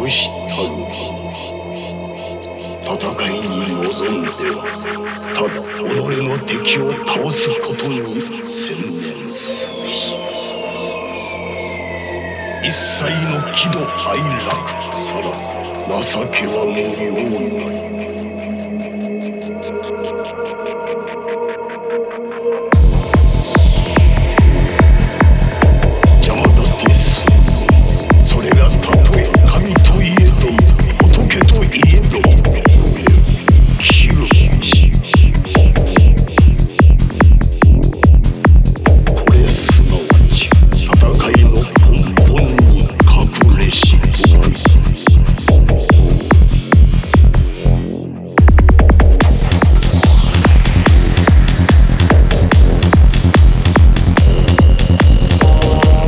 武士たるも戦いに臨んではただ己の敵を倒すことに専念すべし。一切の喜怒哀楽さら情けは無用なり。